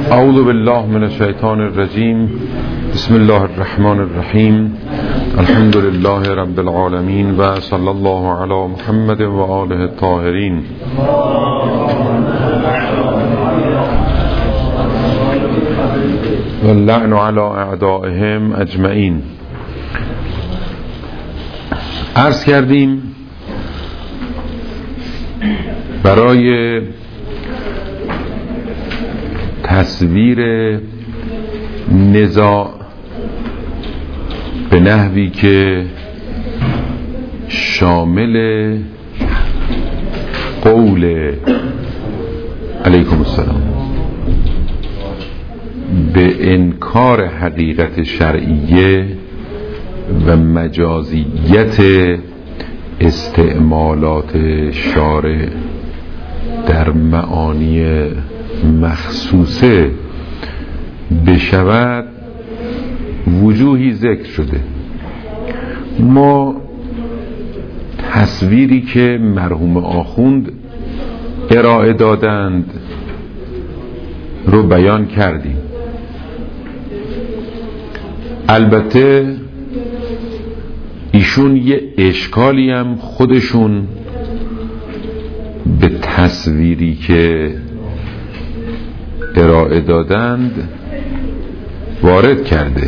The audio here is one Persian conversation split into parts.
اعوذ بالله من الشیطان الرجیم. بسم الله الرحمن الرحیم. الحمد لله رب العالمین و صلی الله علی محمد و آله الطاهرین. و اللعن علی اعدائهم اجمعین. عرض کردیم برای تصویر نزاع به نحوی که شامل قول علیکم السلام به انکار حقیقت شرعیه و مجازیت استعمالات شارع در معانی مخصوصه بشود وجوهی ذکر شده. ما تصویری که مرحوم آخوند ارائه دادند رو بیان کردیم. البته ایشون یه اشکالی هم خودشون به تصویری که ارائه دادند وارد کرده.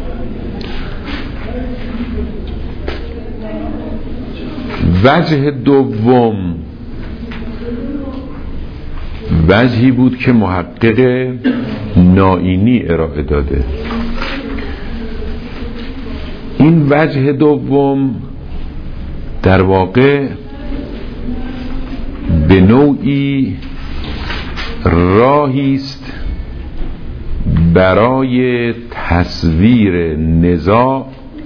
وجه دوم وجهی بود که محقق نائینی ارائه داده. این وجه دوم در واقع به نوعی راهی است برای تصویر نزاع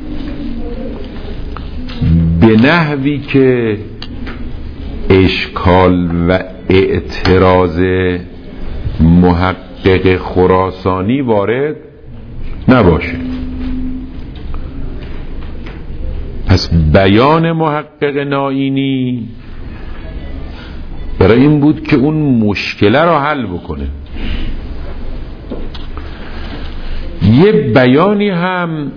به نحوی که اشکال و اعتراض محقق خراسانی وارد نباشه. پس بیان محقق نائینی برای این بود که اون مشکله رو حل بکنه. یه بیانی هم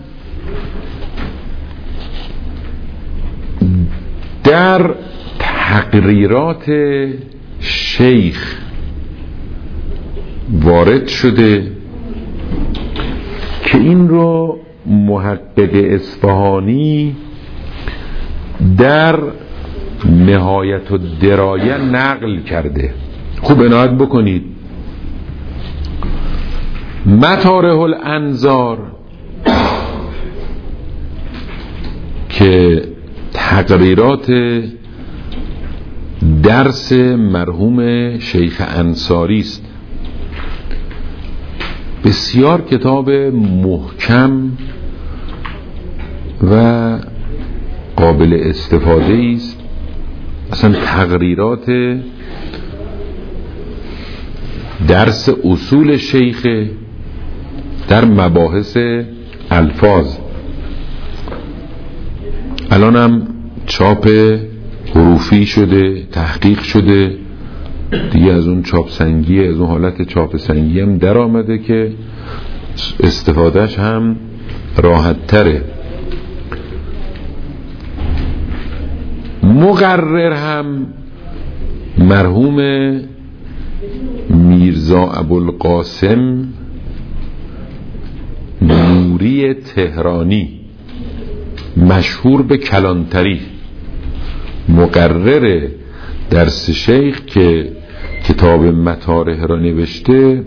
در تقریرات شیخ وارد شده که این رو محقق اصفهانی در نهایت الدرایه نقل کرده. خوب عنایت بکنید. مطارح الانظار که تقریرات درس مرحوم شیخ انصاری است، بسیار کتاب محکم و قابل استفاده است. اصلا تقریرات درس اصول شیخ در مباحث الفاظ. الان هم چاپ حروفی شده، تحقیق شده دیگه، از اون چاپ سنگی، از اون حالت چاپ سنگی هم در آمده که استفادهش هم راحت تره. مقرر هم مرحوم میرزا ابوالقاسم نوری تهرانی، مشهور به کلانتری، مقرر درس شیخ که کتاب مطارح را نوشته،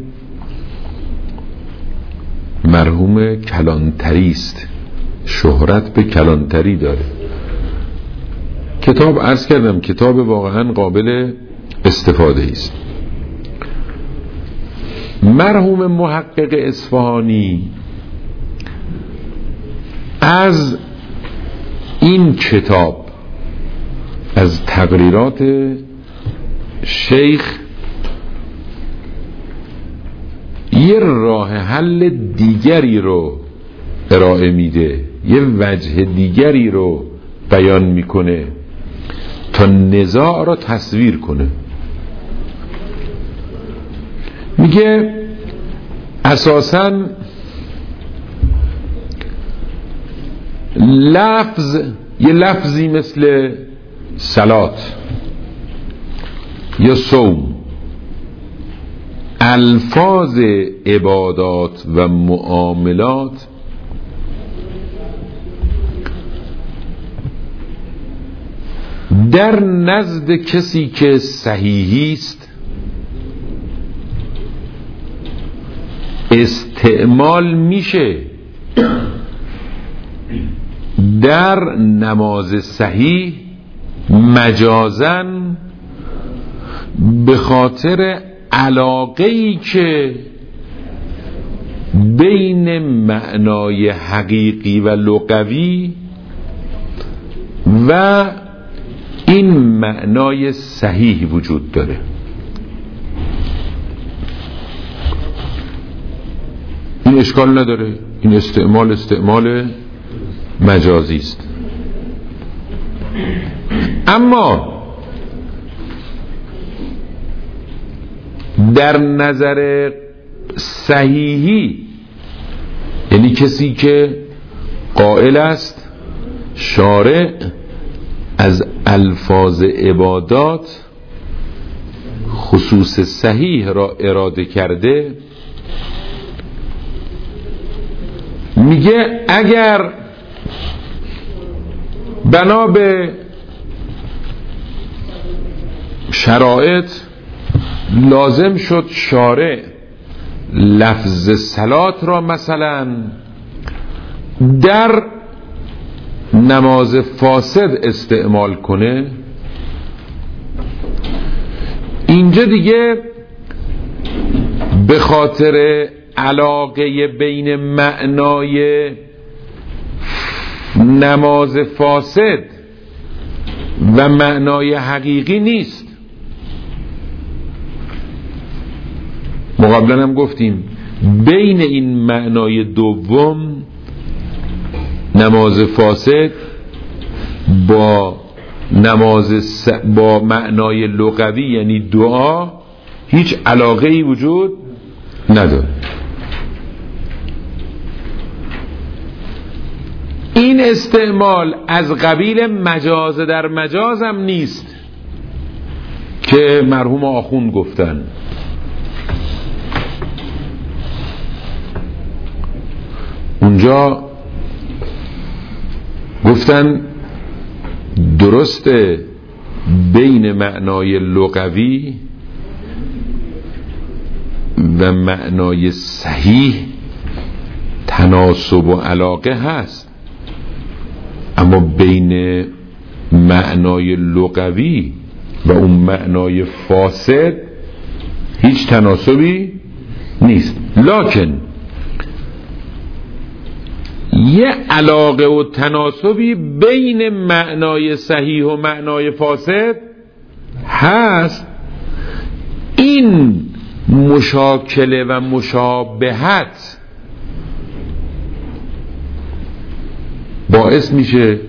مرحوم کلانتری است، شهرت به کلانتری داره. کتاب عرض کردم کتاب واقعا قابل استفاده است. مرحوم محقق اصفهانی از این کتاب، از تقریرات شیخ، یه راه حل دیگری رو ارائه میده، یه وجه دیگری رو بیان میکنه تا نزاع را تصویر کنه. میگه اساساً یه لفظی مثل صلات یا صوم، الفاظ عبادات و معاملات در نزد کسی که صحیحی است استعمال میشه در نماز صحیح مجازاً به خاطر علاقه‌ای که بین معنای حقیقی و لغوی و این معنای صحیح وجود داره. این اشکال نداره، این استعمال مجازی است. اما در نظر صحیحی، یعنی کسی که قائل است شارع از الفاظ عبادات خصوص صحیح را اراده کرده، میگه اگر بنا به شرایط لازم شد شارع لفظ صلات را مثلا در نماز فاسد استعمال کنه، اینجا دیگه به خاطر علاقه بین معنای نماز فاسد و معنای حقیقی نیست. ما قبلا هم گفتیم بین این معنای دوم، نماز فاسد با معنای لغوی یعنی دعا هیچ علاقه‌ای وجود نداره. این استعمال از قبیل مجاز در مجاز هم نیست که مرحوم آخوند گفتن. اونجا گفتن درسته بین معنای لغوی و معنای صحیح تناسب و علاقه هست، اما بین معنای لغوی و اون معنای فاسد هیچ تناسبی نیست. لکن یه علاقه و تناسبی بین معنای صحیح و معنای فاسد هست. این مشاکله و مشابهت باعث میشه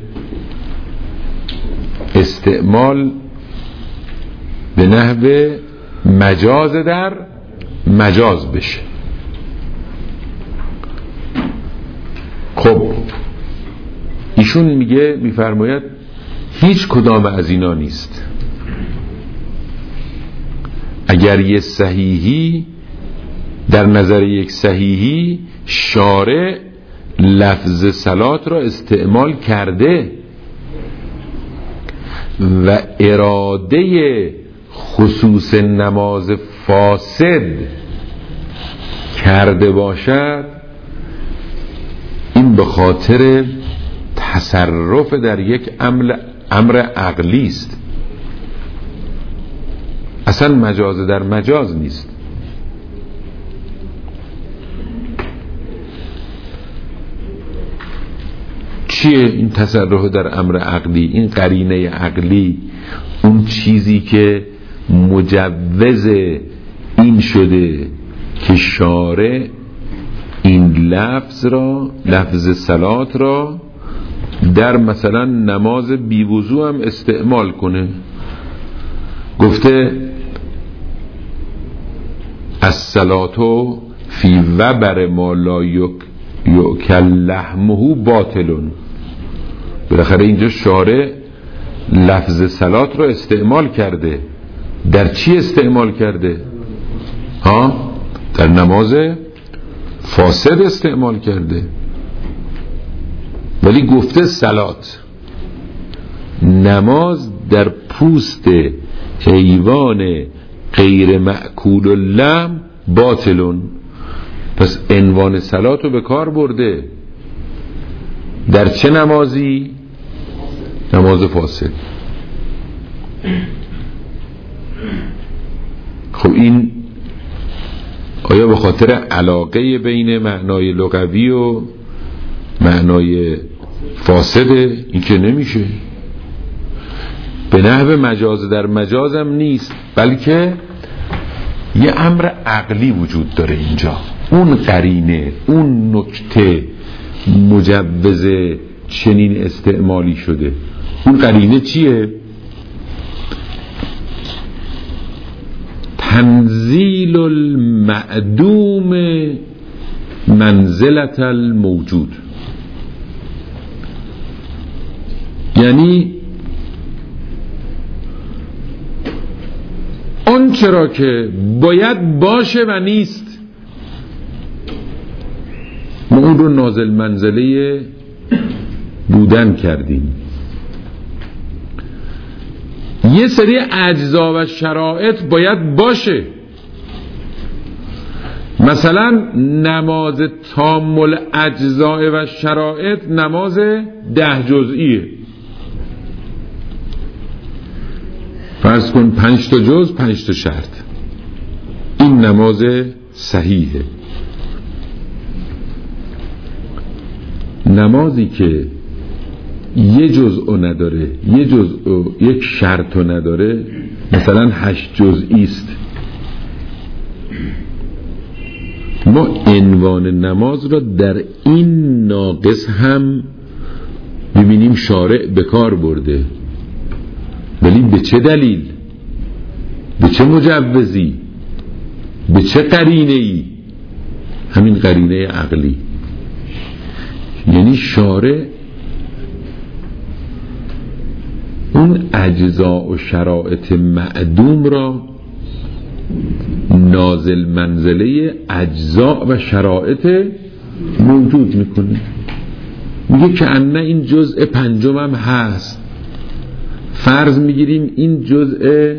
استعمال به نحو مجاز در مجاز بشه. خب ایشون میفرماید هیچ کدام از اینا نیست. اگر یه صحیحی در نظر یک صحیحی شارع لفظ صلات را استعمال کرده و اراده خصوص نماز فاسد کرده باشد، این به خاطر تصرف در یک امر عقلی است، اصلا مجاز در مجاز نیست. چیه این تصرف در امر عقلی؟ این قرینه عقلی، اون چیزی که مجوز این شده که شارع این لفظ صلات را در مثلا نماز بیوضو هم استعمال کنه. گفته الصلاتو فی وبر ما لا یؤکل لحمه باطلون. بالاخره اینجا شارع لفظ صلات رو استعمال کرده. در چی استعمال کرده؟ در نماز فاسد استعمال کرده، ولی گفته صلات. نماز در پوست حیوان غیر مأکول اللحم باطلون. پس عنوان صلات رو به کار برده. در چه نمازی؟ نماز فاسد. خب این آیا به خاطر علاقه بین معنای لغوی و معنای فاسده؟ این که نمیشه. به نحو مجاز در مجازم نیست، بلکه یه امر عقلی وجود داره اینجا. اون قرینه، اون نکته مجوز چنین استعمالی شده. اون قرینه چیه؟ تنزیل المعدوم منزلت الموجود. یعنی اون چرا که باید باشه و نیست، ما اون رو نازل منزله بودن کردیم. یه سری اجزا و شرایط باید باشه. مثلا نماز تام الاجزاء و شرایط نماز 10 جزئیه. فرض کن 5 تا جز 5 تا شرط. این نماز صحیحه. نمازی که یه جزء نداره، یه جزء یک شرط نداره، مثلا 8 جزئی است، ما عنوان نماز را در این ناقص هم ببینیم شارع به کار برده. ولی به چه دلیل؟ به چه مجوزی؟ به چه قرینه‌ای؟ همین قرینه عقلی. یعنی شارع اون اجزا و شرایط معدوم را نازل منزله اجزا و شرایط موجود میکنه. میگه که انه این جزء 5 هم هست. فرض میگیریم این جزء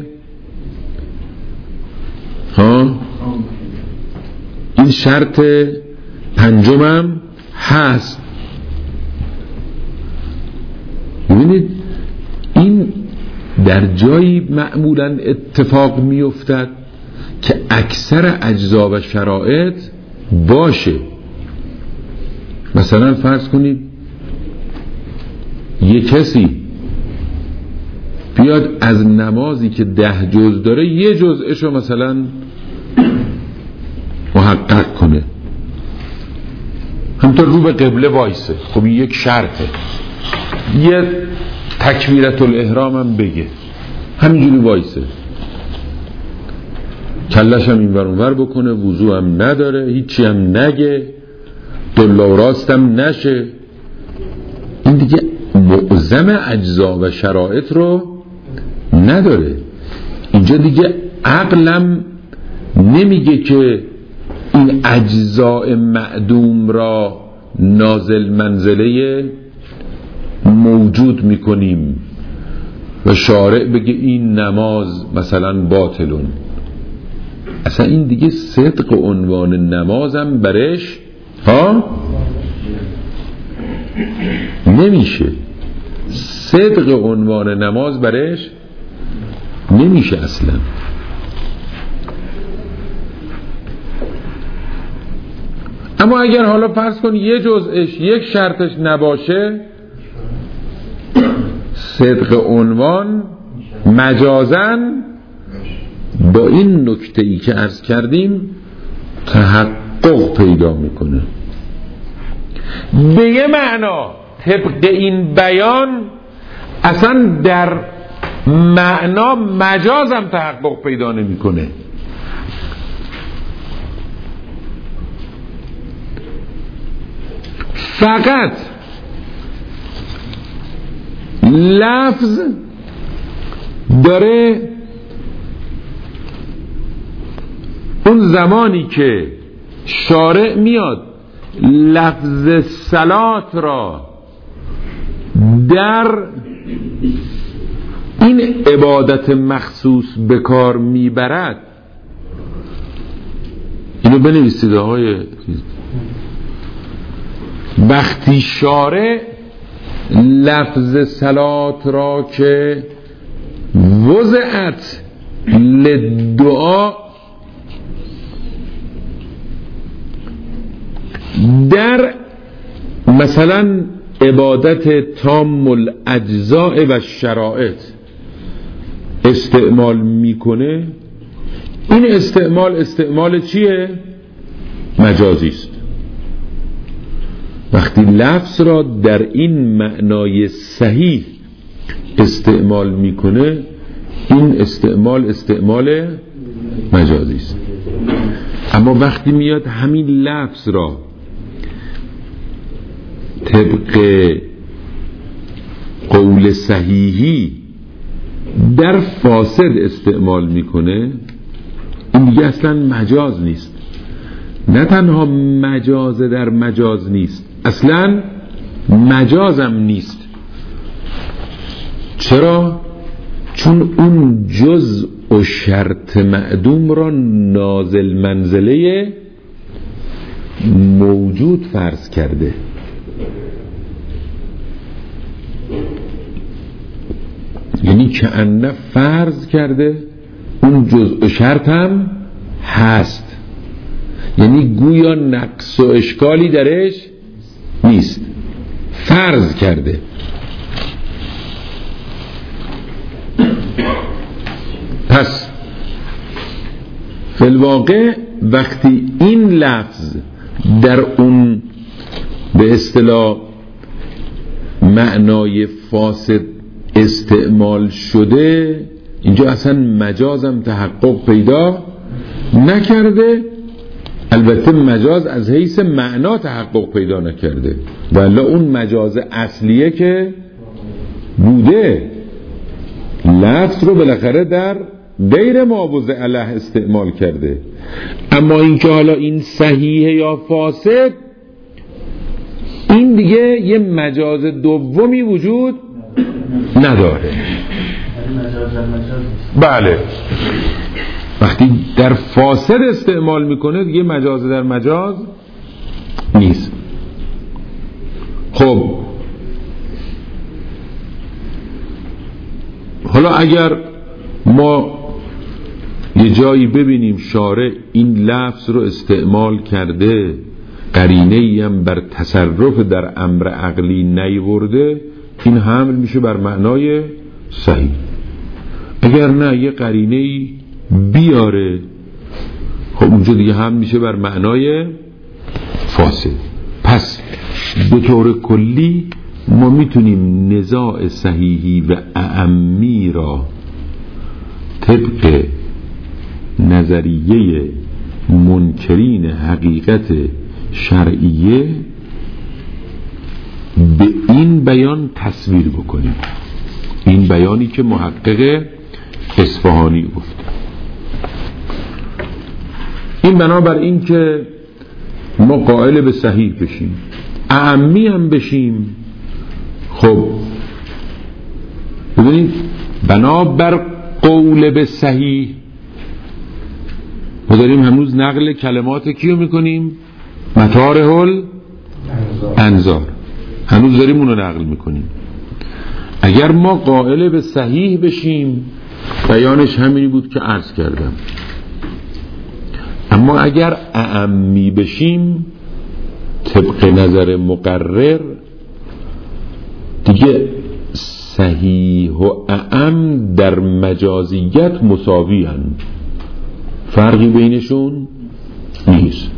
این شرط 5 هم هست. ببینید این در جایی معمولا اتفاق میافتد که اکثر اجزا و شرایط باشه. مثلا فرض کنید یک کسی بیاد از نمازی که 10 جز داره یه جزءشو مثلا محقق کنه، همطور رو به قبله وایسه. خب این یک شرطه. یه تکبیرت الاحرام هم بگه، همینجوری وایسه، کلش هم این ور اون ور بکنه، وضو هم نداره، هیچی هم نگه، دلا و راست هم نشه. این دیگه معظم اجزا و شرایط رو نداره. اینجا دیگه عقلم نمیگه که این اجزاء معدوم را نازل منزله موجود میکنیم و شارع بگه این نماز مثلا باطلون. اصلا این دیگه صدق عنوان نمازم برش نمیشه. صدق عنوان نماز برش نمیشه اصلا. اما اگر حالا فرض کن یه جزءش یک شرطش نباشه، صدق عنوان مجازن با این نکته ای که عرض کردیم تحقق پیدا میکنه. به یه معنا طبق این بیان اصلا در معنا مجازم تحقق پیدا نمیکنه. فقط لفظ داره اون زمانی که شارع میاد لفظ صلات را در این عبادت مخصوص به کار میبرد. اینو بنویسید آقای، وقتی شارع لفظ صلات را که وضعت للدعا در مثلا عبادت تام الاجزاء و شرائط استعمال میکنه، این استعمال چیه؟ مجازی است. وقتی لفظ را در این معنای صحیح استعمال میکنه، این استعمال مجازی است. اما وقتی میاد همین لفظ را طبق قول صحیحی در فاسد استعمال میکنه، این دیگه اصلا مجاز نیست. نه تنها مجاز در مجاز نیست، اصلا مجازم نیست. چرا؟ چون اون جزء و شرط معدوم را نازل منزله موجود فرض کرده. یعنی که انه فرض کرده اون جزء و شرط هم هست، یعنی گویا نقص و اشکالی درش نیست، فرض کرده. پس فی الواقع وقتی این لفظ در اون به اصطلاح معنای فاسد استعمال شده، اینجا اصلا مجازم تحقق پیدا نکرده. البته مجاز از حیث معنا تحقق پیدا نکرده، ولی اون مجاز اصلیه که بوده، لفظ رو بالاخره در غیر موضع علیه استعمال کرده. اما اینکه حالا این صحیحه یا فاسد، این دیگه یه مجاز دومی وجود نداره. بله، وقتی در فاسد استعمال میکنه دیگه مجاز در مجاز نیست. خب حالا اگر ما یه جایی ببینیم شارع این لفظ رو استعمال کرده، قرینه‌ای هم بر تصرف در امر عقلی نیورده، این حمل میشه بر معنای صحیح. اگر نه یه قرینه‌ای بیاره، خب اونجا دیگه هم میشه بر معنای فاسد. پس به طور کلی ما میتونیم نزاع صحیحی و اعمی را طبق نظریه منکرین حقیقت شرعیه به این بیان تصویر بکنیم، این بیانی که محقق اصفهانی گفت. این بنابر این که ما قائل به صحیح بشیم، اعمی هم بشیم. خب ببینید، بنابر قول به صحیح ما داریم هنوز نقل کلمات کیو میکنیم؟ مطارح الانظار، هنوز داریم اونو نقل میکنیم. اگر ما قائل به صحیح بشیم، بیانش همینی بود که عرض کردم. اما اگر اعمی بشیم طبق نظر مقرر، دیگه صحیح و اعم در مجازیت مساوی هستند، فرقی بینشون نیست.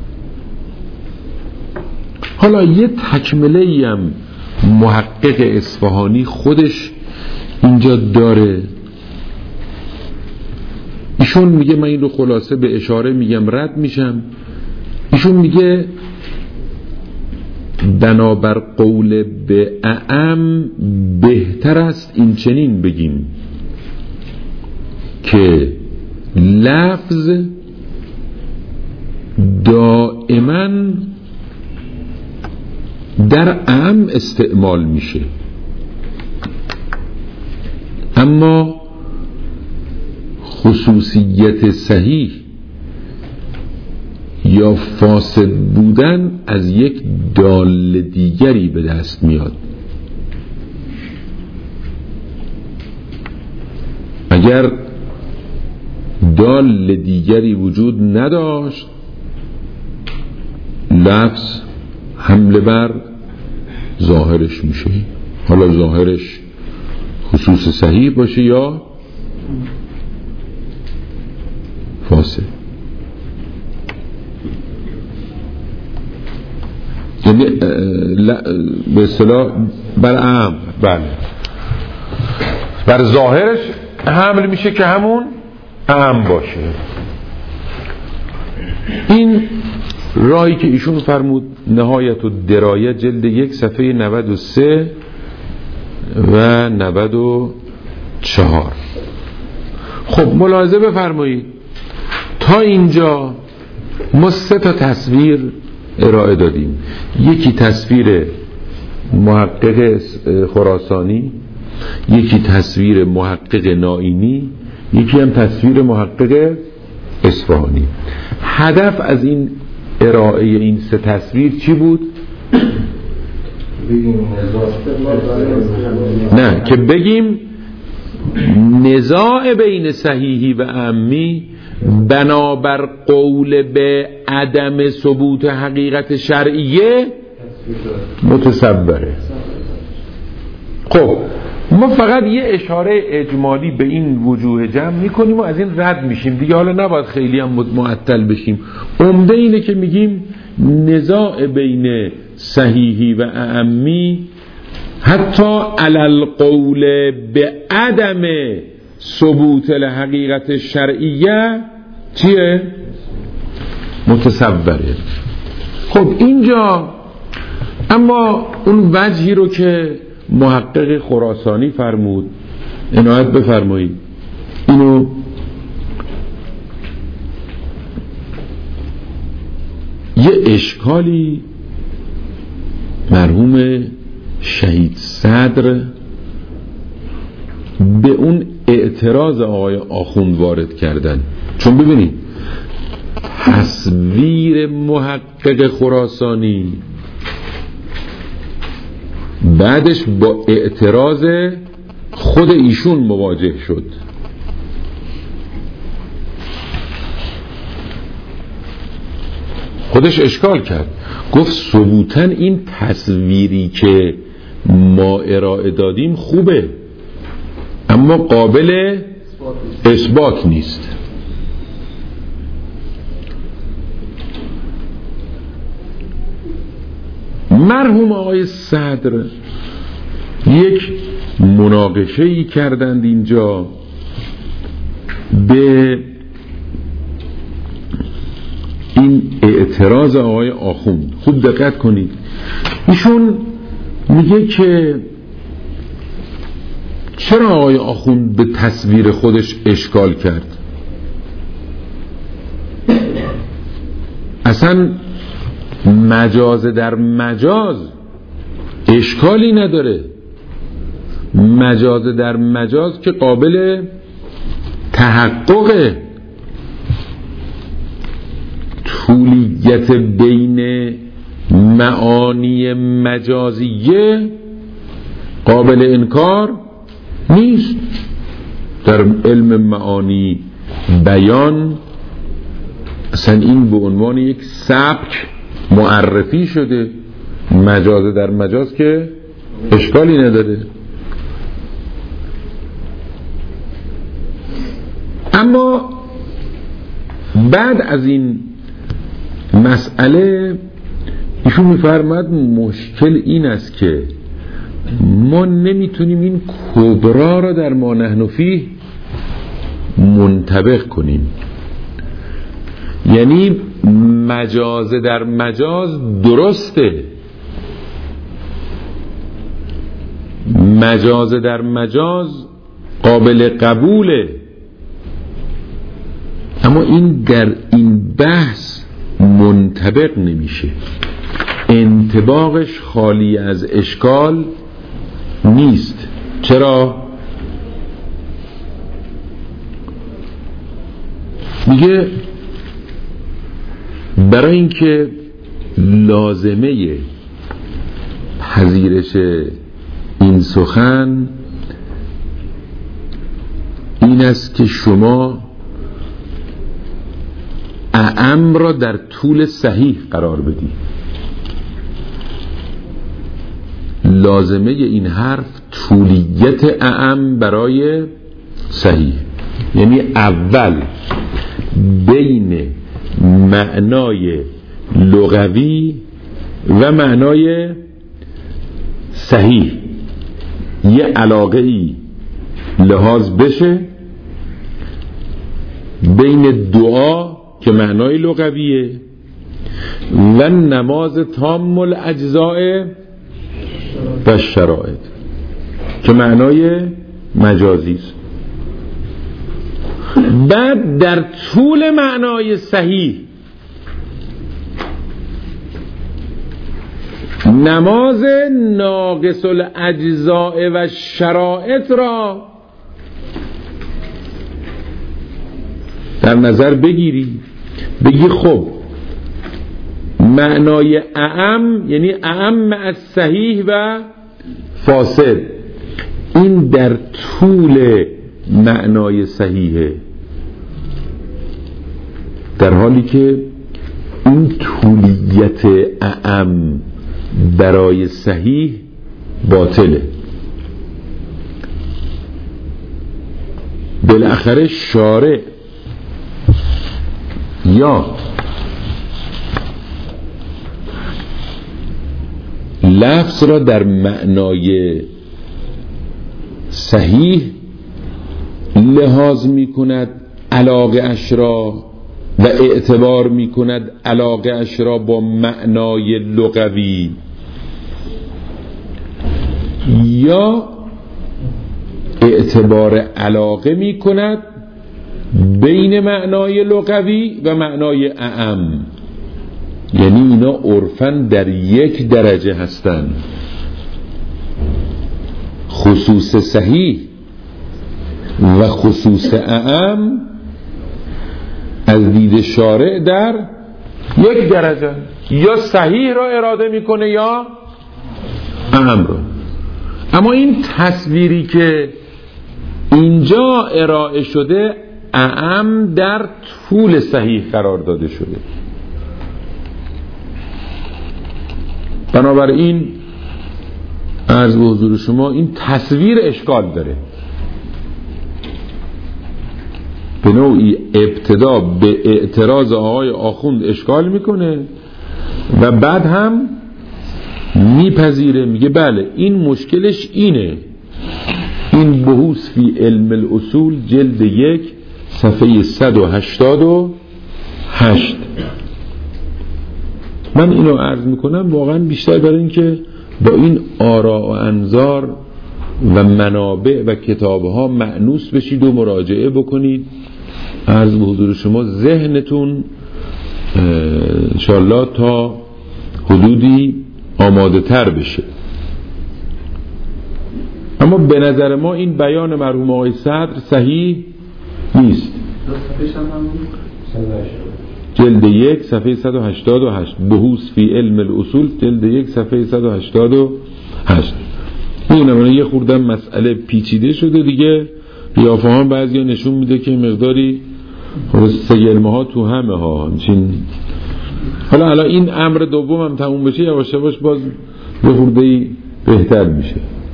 حالا یه تکمله‌ای هم محقق اصفهانی خودش اینجا داره. ایشون میگه، من این رو خلاصه به اشاره میگم رد میشم، ایشون میگه بنابر قول به اعم بهتر است این چنین بگیم که لفظ دائما در اعم استعمال میشه، اما خصوصیت صحیح یا فاسد بودن از یک دال دیگری به دست میاد. اگر دال دیگری وجود نداشت، لفظ حمله بر ظاهرش میشه، حالا ظاهرش خصوص صحیح باشه یا فاسد. یعنی به اصطلاح بر اعم، بله، بر ظاهرش حمل میشه که همون اعم باشه. این راهی که ایشون فرمود نهایت الدرایه جلد 1 صفحه 93 و 94. خب ملاحظه بفرمایید تا اینجا ما 3 تصویر ارائه دادیم. یکی تصویر محقق خراسانی، یکی تصویر محقق نائینی، یکی هم تصویر محقق اصفهانی. هدف از این ارائه این 3 تصویر چی بود؟ نه، که بگیم نزاع بین صحیحی و عمی بنابر قول به عدم ثبوت حقیقت شرعیه متصوره. خب ما فقط یه اشاره اجمالی به این وجوه جمع میکنیم و از این رد میشیم دیگه، حالا نباید خیلی هم معطل بشیم. عمده اینه که میگیم نزاع بین صحیحی و اعمی حتی علل قول به عدم ثبوت الحقیقت شرعیه چیه؟ متصوره. خب اینجا اما اون وجهی رو که محقق خراسانی فرمود عنایت بفرمایید، اینو یه اشکالی مرحوم شهید صدر به اون اعتراض آقای آخوند وارد کردن. چون ببینید تصویر محقق خراسانی بعدش با اعتراض خود ایشون مواجه شد. خودش اشکال کرد، گفت ثبوتاً این تصویری که ما ارائه دادیم خوبه اما قابل اثبات نیست. مرحوم آقای صدر یک مناقشه‌ای کردند اینجا به این اعتراض آقای آخوند. خوب دقت کنید، ایشون میگه که چرا آقای آخوند به تصویر خودش اشکال کرد؟ اصلا مجاز در مجاز اشکالی نداره، مجاز در مجاز که قابل تحقق، طولیت بین معانی مجازیه قابل انکار نیست. در علم معانی بیان اصلا این به عنوان یک سبک معرفی شده، مجاز در مجاز که اشکالی نداره. اما بعد از این مسئله ایشون میفرماد مشکل این است که ما نمیتونیم این کبرا را در ما نحن فیه منطبق کنیم. یعنی مجاز در مجاز درسته مجاز در مجاز قابل قبوله، اما این در این بحث منطبق نمیشه، انطباقش خالی از اشکال نیست. چرا؟ میگه برای اینکه لازمه پذیرش این سخن این است که شما اعم را در طول صحیح قرار بدید. لازمه این حرف طولیت اعم برای صحیح، یعنی اول بین معنای لغوی و معنای صحیح یه علاقه ای لحاظ بشه، بین دعا که معنای لغویه و نماز تام الاجزاء و شرائط که معنای مجازی است. بعد در طول معنای صحیح نماز ناقص الاجزاء و شرائط را در نظر بگیری، بگی خب معنای اعم یعنی اعم از صحیح و فاسد، این در طول معنای صحیحه، در حالی که این طولیت اعم برای صحیح باطله. بالاخره شارع یا لفظ را در معنای صحیح لحاظ می کند علاقه اش را و اعتبار می کند علاقه اش را با معنای لغوی، یا اعتبار علاقه می کند بین معنای لغوی و معنای اعم، یعنی اینا عرفاً در یک درجه هستند. خصوص صحیح و خصوص اعم از دید شارع در یک درجه، یا صحیح را اراده میکنه یا اعم را. اما این تصویری که اینجا ارائه شده اعم در طول صحیح قرار داده شده. بنابراین عرض به حضور شما این تصویر اشکال داره، به نوعی ابتدا به اعتراض آقای آخوند اشکال میکنه و بعد هم میپذیره، میگه بله این مشکلش اینه. این بحوث فی علم الاصول جلد 1 صفحه 188. من اینو عرض میکنم واقعا بیشتر برای اینکه با این آراء و انظار و منابع و کتابها مأنوس بشید و مراجعه بکنید. عرض به حضور شما ذهنتون انشاءالله تا حدودی آماده تر بشه. اما به نظر ما این بیان مرحوم آقای صدر صحیح نیست. جلد 1 صفحه 188 بحوث فی علم الاصول جلد 1 صفحه 188. میدونم یه خوردم مسئله پیچیده شده دیگه، قیافه ها بعضی ها نشون میده که مقداری سگلمه ها تو همه ها همچین. حالا این امر دوم هم تموم بشه یواش یواش باز یه خورده بهتر میشه.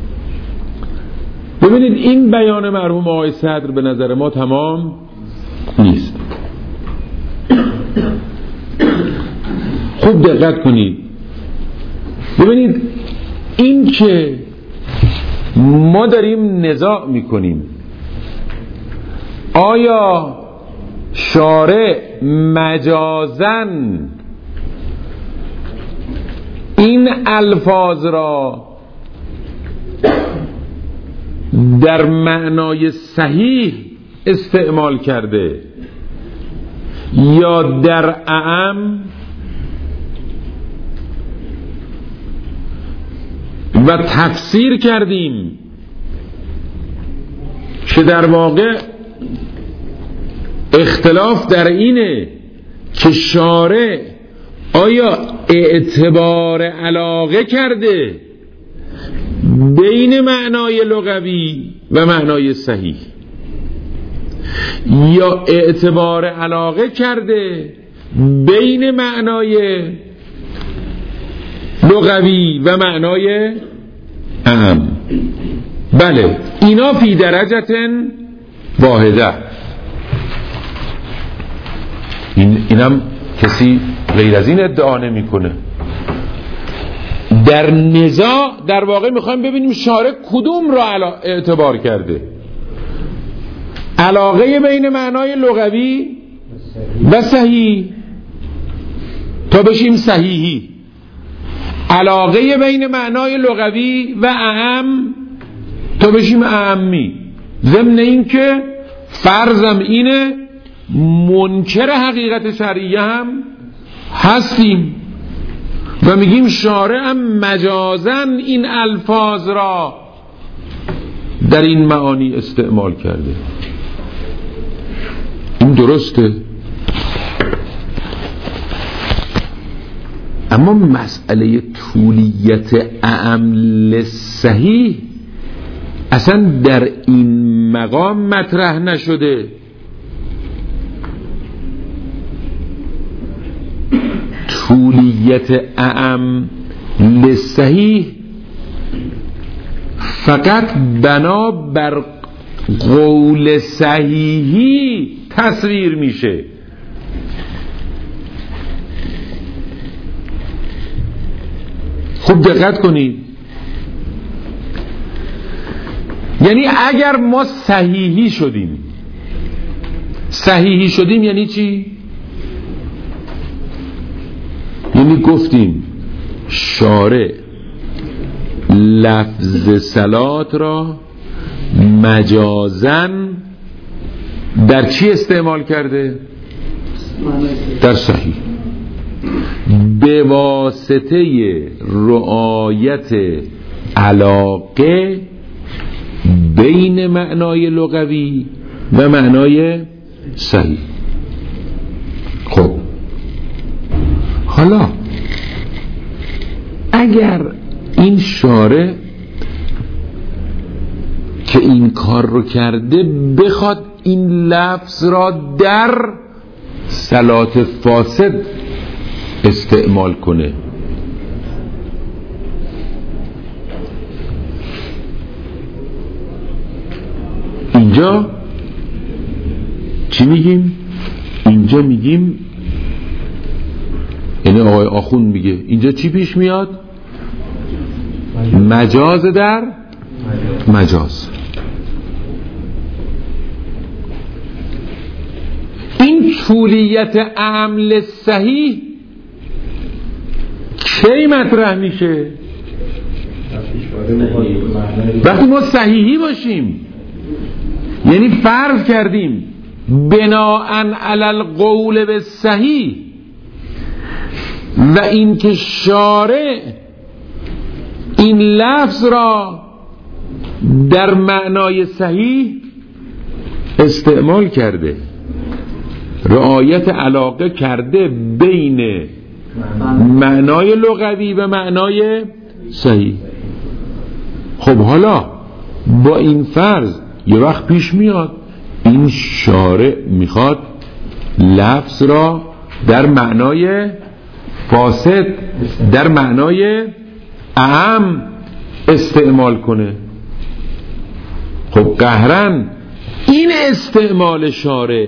ببینید این بیان مرحوم آقای صدر به نظر ما تمام نیست. خوب دقت کنید ببینید، این که ما داریم نزاع میکنیم آیا شارع مجازن این الفاظ را در معنای صحیح استعمال کرده یا در اعم و تفسیر کردیم که در واقع اختلاف در اینه که شارع آیا اعتبار علاقه کرده بین معنای لغوی و معنای صحیح یا اعتبار علاقه کرده بین معنای لغوی و معنای اعم. بله، اینا فی درجه واحده. اینم کسی غیر از این ادعا نمیکنه. در نزاع در واقع میخوایم ببینیم شارع کدوم را اعتبار کرده، علاقه بین معنای لغوی و صحیح تا بشیم صحیحی، علاقه بین معنای لغوی و اعم تا بشیم اعمی. ضمن این که فرضم اینه منکر حقیقت شرعیه هم هستیم و میگیم شارع هم مجازن این الفاظ را در این معانی استعمال کرده. این درسته، اما مسئله طولیت اعم للصحیح اصلا در این مقام مطرح نشده. طولیت اعم للصحیح فقط بنا بر قول صحیحی تصویر میشه. خوب دقت کنید، یعنی اگر ما صحیحی شدیم یعنی چی؟ یعنی گفتیم شارع لفظ صلات را مجازن در چی استعمال کرده؟ در صحیح، به واسطه رعایت علاقه بین معنای لغوی و معنای صحیح. خب حالا اگر این شارع که این کار رو کرده بخواد این لفظ را در صلات فاسد استعمال کنه، اینجا چی میگیم؟ اینجا میگیم، یعنی آقای آخوند میگه اینجا چی پیش میاد؟ مجاز در مجاز. این طولیت عمل صحیح کی مطرح میشه؟ وقتی ما صحیحی باشیم، یعنی فرض کردیم بناءً علی القول بالصحیح و این که شارع این لفظ را در معنای صحیح استعمال کرده، رعایت علاقه کرده بین معنای لغوی و معنای صحیح. خب حالا با این فرض یه وقت پیش میاد این شارع میخواد لفظ را در معنای فاسد، در معنای اعم استعمال کنه. خب قهرن این استعمال شارع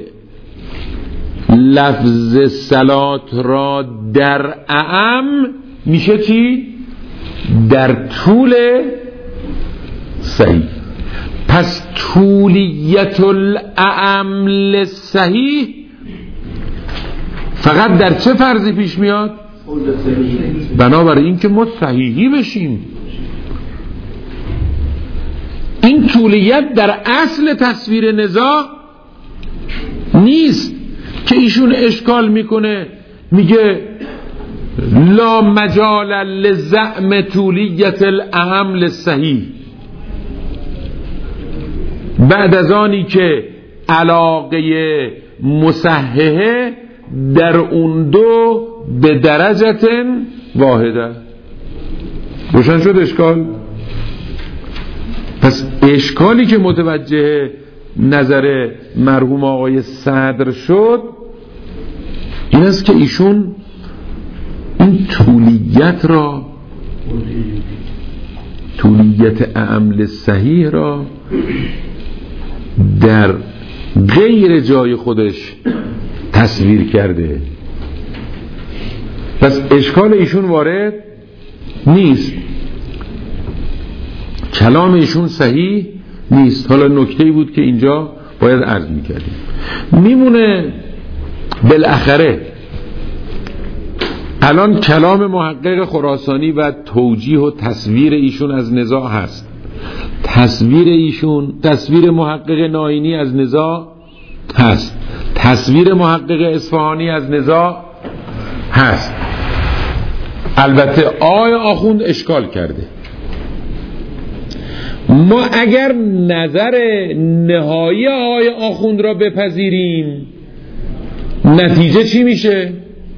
لفظ صلات را در اعم میشه چی؟ در طول صحیح. پس طولیت الاعم للصحیح فقط در چه فرضی پیش میاد؟ بنابراین که ما صحیحی بشیم. این طولیت در اصل تصویر نزاع نیست که ایشون اشکال میکنه، میگه لا مجال لزعم طولیت الاهم للصحیح، بعد از آنی که علاقه مصححه در اون دو به درجت واحده. روشن شد اشکال؟ پس اشکالی که متوجه نظر مرحوم آقای صدر شد این است که ایشون این طولیت را، طولیت اعمال صحیح را در غیر جای خودش تصویر کرده. پس اشکال ایشون وارد نیست، کلام ایشون صحیح نیست. حالا نکته‌ای بود که اینجا باید عرض می‌کردیم. میمونه بالاخره الان کلام محقق خراسانی و توجیه و تصویر ایشون از نزاع هست، تصویر ایشون، تصویر محقق ناینی از نزاع هست، تصویر محقق اصفهانی از نزاع هست. البته آقای آخوند اشکال کرده. ما اگر نظر نهایی آقای آخوند را بپذیریم نتیجه چی میشه؟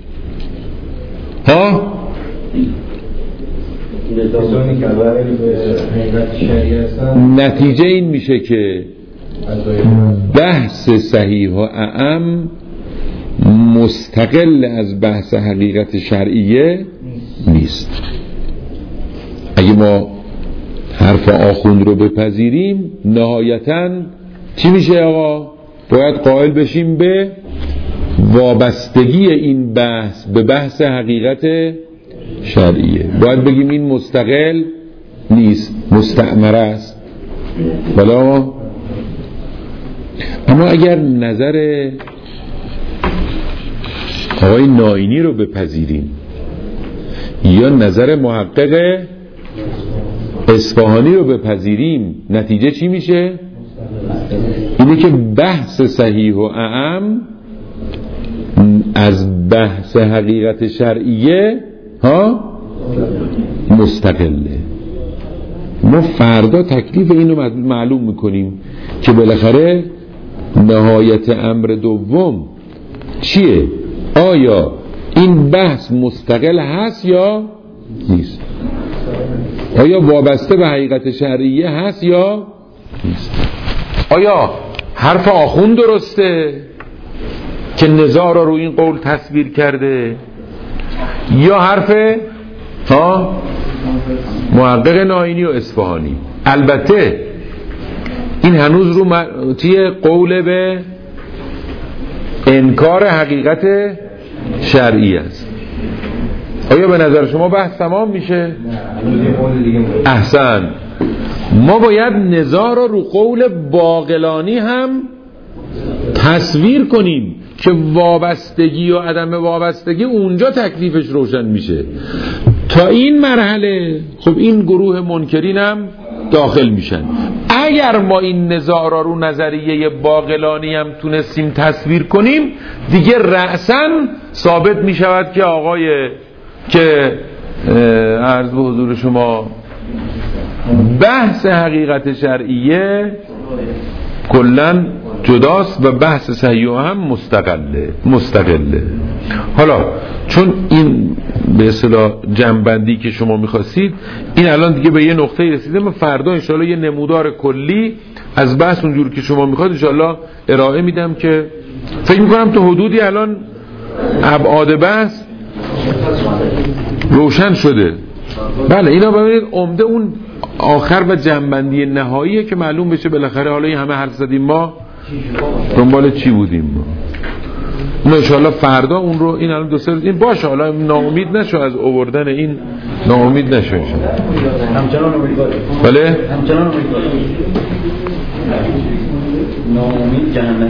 نتیجه این میشه که بحث صحیح و اعم مستقل از بحث حقیقت شرعیه نیست. اگه ما حرف آخوند رو بپذیریم نهایتاً چی میشه آقا؟ باید قائل بشیم به وابستگی این بحث به بحث حقیقت شرعیه. باید بگیم این مستقل نیست، مستعمره است. بلا اما اگر نظر آقای ناینی رو بپذیریم یا نظر محقق اصفهانی رو بپذیریم نتیجه چی میشه؟ اینه که بحث صحیح و اعم از بحث حقیقت شرعیه مستقله. ما فردا تکلیف اینو معلوم میکنیم که بالاخره نهایت امر دوم چیه؟ آیا این بحث مستقل هست یا نیست؟ آیا وابسته به حقیقت شرعیه هست یا نیست؟ آیا حرف آخوند درسته که نزاع را روی این قول تصویر کرده یا حرف محقق ناینی و اصفهانی؟ البته این هنوز رو توی قول به انکار حقیقت شرعی است. آیا به نظر شما بحث تمام میشه؟ احسن. ما باید نزاع را رو قول باقلانی هم تصویر کنیم که وابستگی و عدم وابستگی اونجا تکلیفش روشن میشه. تا این مرحله خب این گروه منکرین هم داخل میشن. اگر ما این نزاع را رو نظریه باقلانی هم تونستیم تصویر کنیم دیگه رأساً ثابت میشود که آقای که عرض به حضور شما بحث حقیقت شرعیه کلن جداست و بحث صحیح هم مستقله. حالا چون این به اصطلاح جنبندی که شما میخواستید این الان دیگه به یه نقطه رسیده، من فردا انشاءالله یه نمودار کلی از بحث اونجور که شما میخواد انشاءالله ارائه میدم که فکر میکنم تو حدودی الان ابعاد بحث روشن شده. بله اینا ببینید عمده اون آخر و جنبندی نهاییه که معلوم بشه بالاخره حالا این همه حرف زدیم ما دنبال چی بودیم ما. انشاءالله فردا اون رو این الان دو سه روز این باشه، حالا ناامید نشو از آوردن این، ناامید نشو انشاءالله. همچنان امیدواریم. بله همچنان امیدواریم. ناامید جهنمی.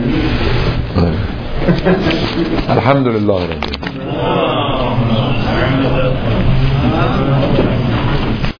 الحمدلله رب العالمین.